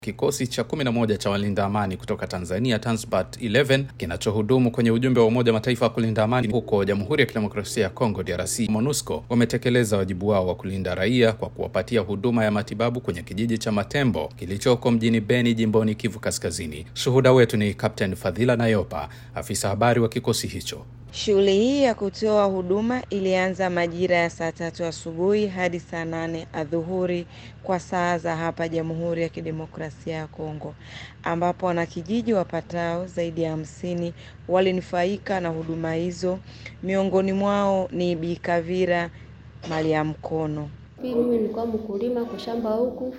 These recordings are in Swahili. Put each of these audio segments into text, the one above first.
Kikosi cha 11 cha walinda amani kutoka Tanzania, Tanzbat 11, kinachohudumu kwenye ujumbe wa Umoja Mataifa wa kulinda amani huko Jamhuri ya Kidemokrasia ya Kongo DRC, MONUSCO, wametekeleza wajibu wao wa kulinda raia kwa kuwapatia huduma ya matibabu kwenye kijiji cha Matembo kilichoko mjini Beni, jimboni Kivu Kaskazini. Shuhuda wetu ni Captain Fadhila Nayopa, afisa habari wa kikosi hicho. Shughuli hii ya kutoa huduma ilianza majira ya saa 3 asubuhi hadi saa 8 adhuhuri kwa saa za hapa Jamhuri ya Kidemokrasia ya Kongo, ambapo wanakijiji wapatao zaidi ya 50 walinufaika na huduma hizo. Miongoni mwao ni Bi Kavira Maliamkono. Mimi nilikuwa mkulima kwa shamba huku,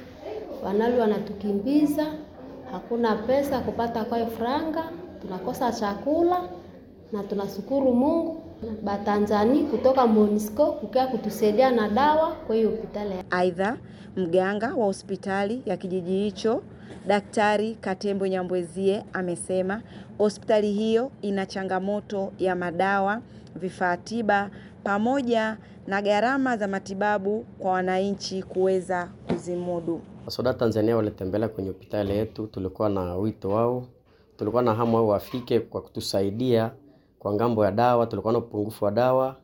wanatukimbiza, hakuna pesa kupata kwa franga, tunakosa chakula. Na tunashukuru Mungu Tanzania kutoka MONUSCO kukia kutusaidia na dawa kwa hiyo hospitali. Aidha, mganga wa hospitali ya kijiji hicho, Daktari Katembo Nyambwezie, amesema hospitali hiyo ina changamoto ya madawa, vifaa tiba pamoja na gharama za matibabu kwa wananchi kuweza kuzimudu. Wasoda Tanzania walitembelea kwenye hospitali yetu, tulikuwa na wito wao, tulikuwa na hamu wao wafike kwa kutusaidia kwa ngambo ya dawa. Tulikuwa na upungufu wa dawa,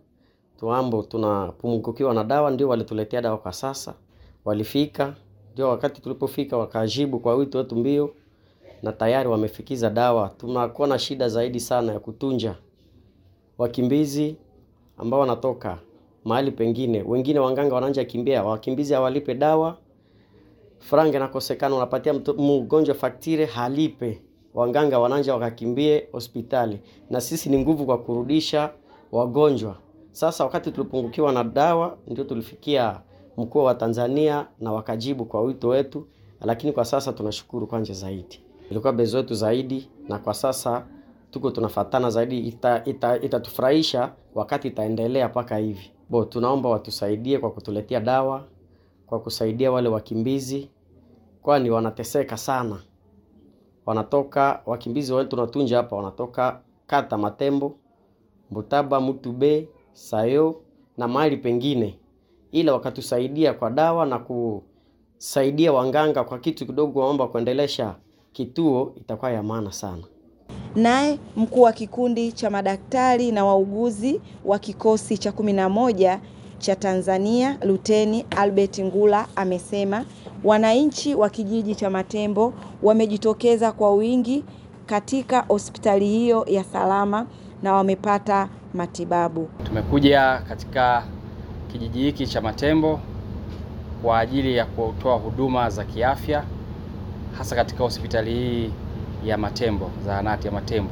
tunapungukiwa na dawa, ndio walituletea dawa kwa sasa. Walifika, ndio wakati tulipofika wakajibu kwa wito wetu mbio na tayari wamefikiza dawa. Tunakuwa na shida zaidi sana ya kutunja wakimbizi ambao wanatoka mahali pengine. Wengine wanganga wanaanza kimbia, wakimbizi hawalipe dawa, franga nakosekana, unapatia mgonjwa faktire halipe. Wanganga wananja wakakimbie hospitali, na sisi ni nguvu kwa kurudisha wagonjwa. Sasa wakati tulipungukiwa na dawa, ndio tulifikia mkuu wa Tanzania na wakajibu kwa wito wetu, lakini kwa sasa tunashukuru kwanza zaidi. Ilikuwa bezo yetu zaidi, na kwa sasa tuko tunafatana zaidi. Itatufurahisha wakati itaendelea paka hivi. Tunaomba watusaidie kwa kutuletea dawa, kwa kusaidia wale wakimbizi, kwani wanateseka sana. Wanatoka wakimbizi wale tunatunja hapa, wanatoka kata Matembo, Mbutaba, Mutube, Sayo na mahali pengine, ila wakatusaidia kwa dawa na kusaidia wanganga kwa kitu kidogo, waomba kuendelesha kituo, itakuwa ya maana sana. Naye mkuu wa kikundi cha madaktari na wauguzi wa kikosi cha 11 cha Tanzania, Luteni Albert Ngula, amesema wananchi wa kijiji cha Matembo wamejitokeza kwa wingi katika hospitali hiyo ya salama na wamepata matibabu. Tumekuja katika kijiji hiki cha Matembo kwa ajili ya kutoa huduma za kiafya, hasa katika hospitali hii ya Matembo, zahanati ya Matembo.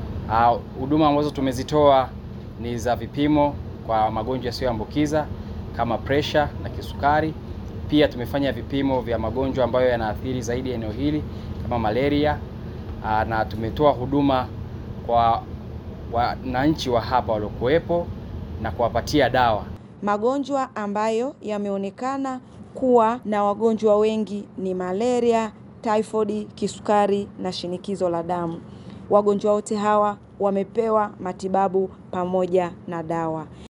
Huduma ambazo tumezitoa ni za vipimo kwa magonjwa yasiyoambukiza kama pressure na kisukari. Pia tumefanya vipimo vya magonjwa ambayo yanaathiri zaidi eneo hili kama malaria, na tumetoa huduma kwa wananchi wa hapa waliokuwepo na kuwapatia dawa. Magonjwa ambayo yameonekana kuwa na wagonjwa wengi ni malaria, typhoid, kisukari na shinikizo la damu. Wagonjwa wote hawa wamepewa matibabu pamoja na dawa.